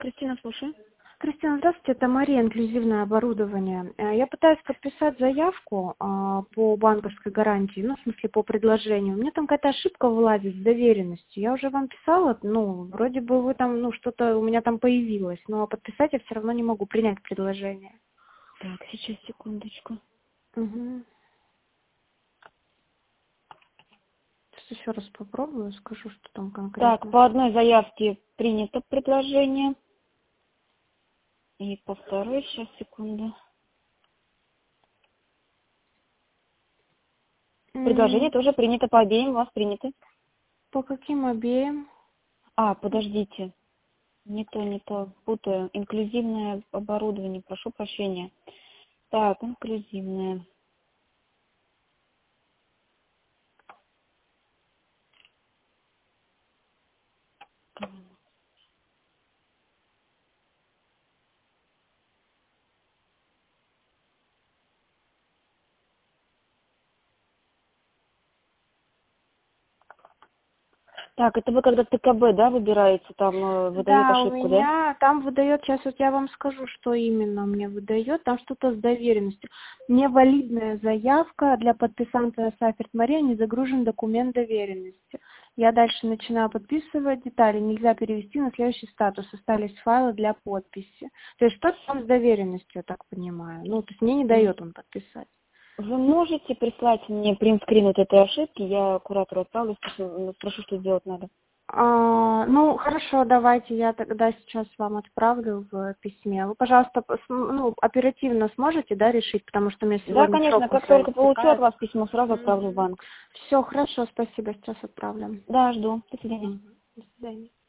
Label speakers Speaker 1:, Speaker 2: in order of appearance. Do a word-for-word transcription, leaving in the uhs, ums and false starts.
Speaker 1: Кристина, слушаю.
Speaker 2: Кристина, здравствуйте, это Мария, инклюзивное оборудование. Э, Я пытаюсь подписать заявку а, по банковской гарантии, ну, в смысле, по предложению. У меня там какая-то ошибка вылазит с доверенностью. Я уже вам писала, ну, вроде бы вы там, ну, что-то у меня там появилось, но подписать я все равно не могу принять предложение.
Speaker 1: Так, сейчас, секундочку.
Speaker 2: Угу. Сейчас еще раз попробую, скажу, что там
Speaker 1: Так,
Speaker 2: конкретно.
Speaker 1: по одной заявке принято предложение. И по второй, сейчас, секунду. Предложение
Speaker 2: М,
Speaker 1: тоже принято, по обеим у вас приняты.
Speaker 2: По каким обеим?
Speaker 1: А, подождите. Не то, не то, путаю. Инклюзивное оборудование, прошу прощения. Так, инклюзивное. Так, это вы когда ТКБ, да, выбираете, там э, выдает
Speaker 2: Да, у
Speaker 1: ошибку, да?
Speaker 2: меня там выдает, сейчас вот я вам скажу, что именно мне выдает, там что-то с доверенностью. Невалидная заявка для подписанта Саферт Мария, не загружен документ доверенности. Я дальше начинаю подписывать детали, нельзя перевести на следующий статус, остались файлы для подписи. То есть что-то там с доверенностью, я так понимаю. Ну, то есть мне не
Speaker 1: М.
Speaker 2: дает он подписать.
Speaker 1: Вы можете прислать мне принтскрин вот этой ошибки, я куратору отправлю, спрошу, спрошу, что сделать надо.
Speaker 2: А, ну, хорошо, давайте я тогда сейчас вам отправлю в письме. Вы, пожалуйста, пос- ну, оперативно сможете, да, решить, потому что у меня
Speaker 1: Да,
Speaker 2: сегодня
Speaker 1: конечно,
Speaker 2: срок
Speaker 1: как
Speaker 2: уже
Speaker 1: только получу от
Speaker 2: истекает.
Speaker 1: вас письмо, сразу отправлю в банк.
Speaker 2: Все, хорошо, спасибо, сейчас отправлю.
Speaker 1: Да, жду. До свидания.
Speaker 2: Мгм. До свидания.